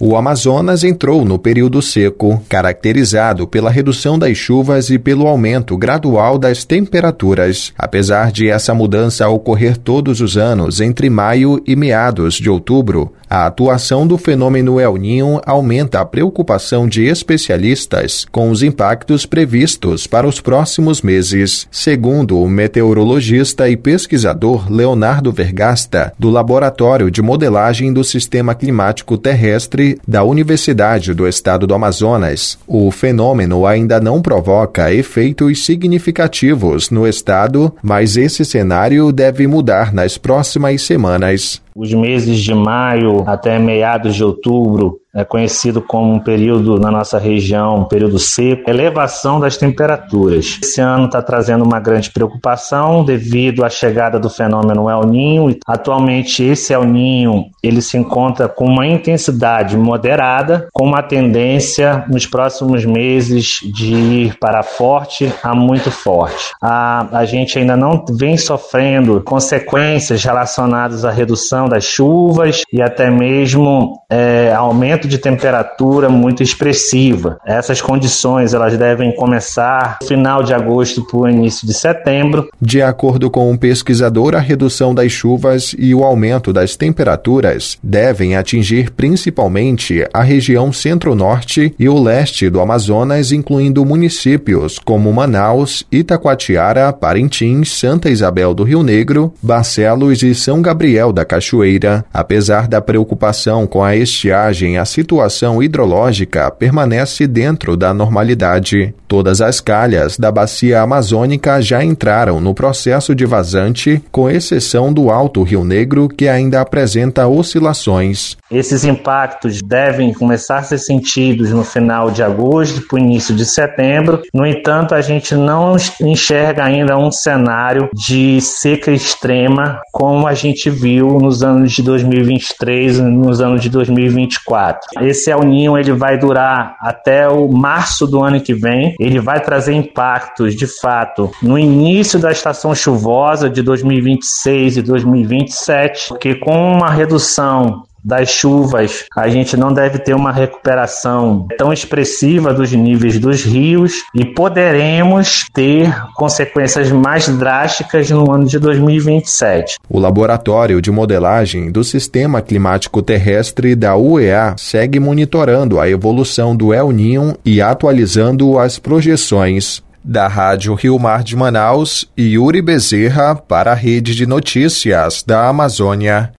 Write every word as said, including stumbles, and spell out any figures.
O Amazonas entrou no período seco, caracterizado pela redução das chuvas e pelo aumento gradual das temperaturas. Apesar de essa mudança ocorrer todos os anos entre maio e meados de outubro, a atuação do fenômeno El Niño aumenta a preocupação de especialistas com os impactos previstos para os próximos meses, segundo o meteorologista e pesquisador Leonardo Vergasta, do Laboratório de Modelagem do Sistema Climático Terrestre da Universidade do Estado do Amazonas. O fenômeno ainda não provoca efeitos significativos no estado, mas esse cenário deve mudar nas próximas semanas. Os meses de maio até meados de outubro é conhecido como um período na nossa região, um período seco, elevação das temperaturas. Esse ano está trazendo uma grande preocupação devido à chegada do fenômeno El Niño. Atualmente esse El Niño ele se encontra com uma intensidade moderada, com uma tendência nos próximos meses de ir para forte a muito forte. A, a gente ainda não vem sofrendo consequências relacionadas à redução das chuvas e até mesmo é, aumento de temperatura muito expressiva. Essas condições elas devem começar no final de agosto para o início de setembro. De acordo com um pesquisador, a redução das chuvas e o aumento das temperaturas devem atingir principalmente a região centro-norte e o leste do Amazonas, incluindo municípios como Manaus, Itacoatiara, Parintins, Santa Isabel do Rio Negro, Barcelos e São Gabriel da Cachoeira. Apesar da preocupação com a estiagem, a situação hidrológica permanece dentro da normalidade. Todas as calhas da bacia amazônica já entraram no processo de vazante, com exceção do Alto Rio Negro, que ainda apresenta oscilações. Esses impactos devem começar a ser sentidos no final de agosto para o início de setembro. No entanto, a gente não enxerga ainda um cenário de seca extrema como a gente viu nos anos de dois mil e vinte e três e nos anos de dois mil e vinte e quatro. Esse El Niño ele vai durar até o março do ano que vem. Ele vai trazer impactos, de fato, no início da estação chuvosa de dois mil e vinte e seis e dois mil e vinte e sete, porque com uma redução das chuvas, a gente não deve ter uma recuperação tão expressiva dos níveis dos rios e poderemos ter consequências mais drásticas no ano de dois mil e vinte e sete. O Laboratório de Modelagem do Sistema Climático Terrestre da U E A segue monitorando a evolução do El Niño e atualizando as projeções. Da Rádio Rio Mar de Manaus, Yuri Bezerra para a Rede de Notícias da Amazônia.